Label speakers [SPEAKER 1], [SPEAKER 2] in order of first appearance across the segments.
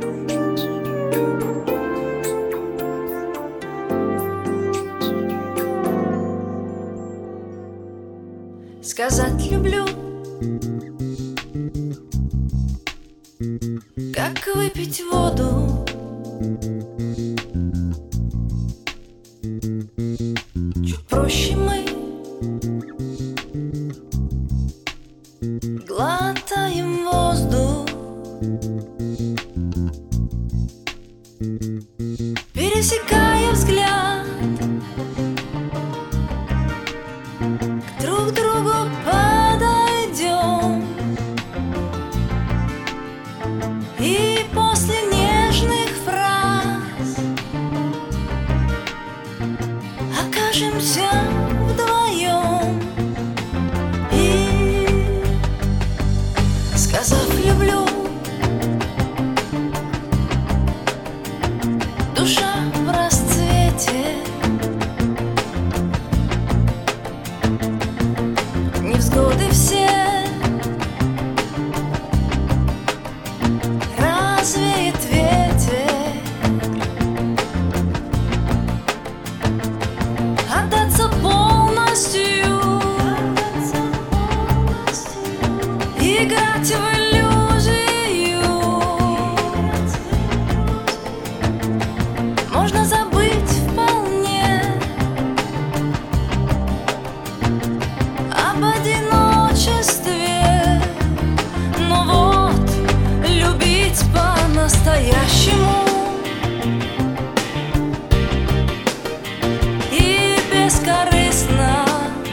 [SPEAKER 1] Сказать люблю, как выпить воду. Чуть проще мы глотаем воздух, пересекая взгляд, к друг другу подойдем, и после нежных фраз окажемся вдвоем. И, сказав люблю, душа в расцвете, невзгоды все развеет ветер, отдаться полностью, играть в иллюзию. Можно забыть вполне об одиночестве, но вот любить по-настоящему и бескорыстно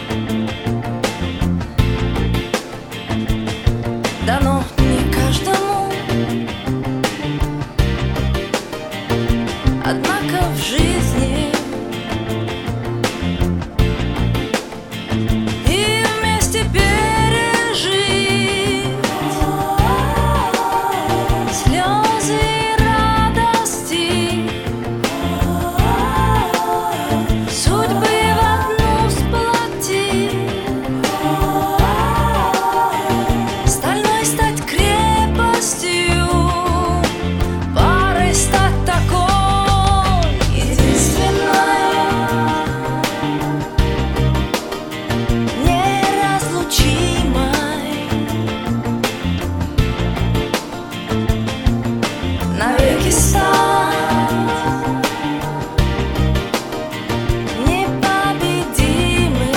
[SPEAKER 1] дано не каждому. Однако в жизни и вместе пережить слезы и радости, судьбы в одну сплотить, стальной стать крепостью, парой стать такой единственной, неразлучимой, навеки стать непобедимыми.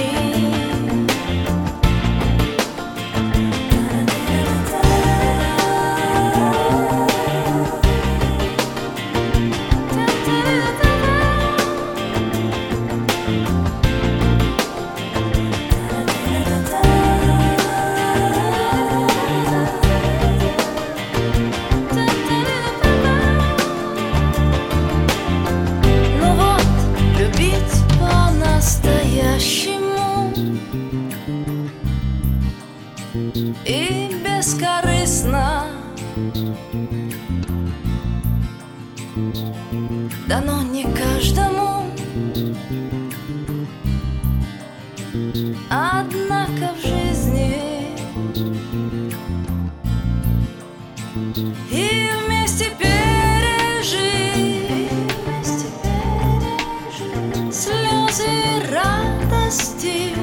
[SPEAKER 1] Ну вот, любить по-настоящему и бескорыстно дано не каждому. Однако в жизни и вместе пережить слезы радости,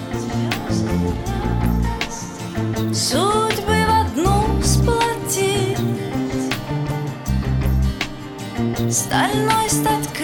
[SPEAKER 1] судьбы в одну сплотить, стальной стать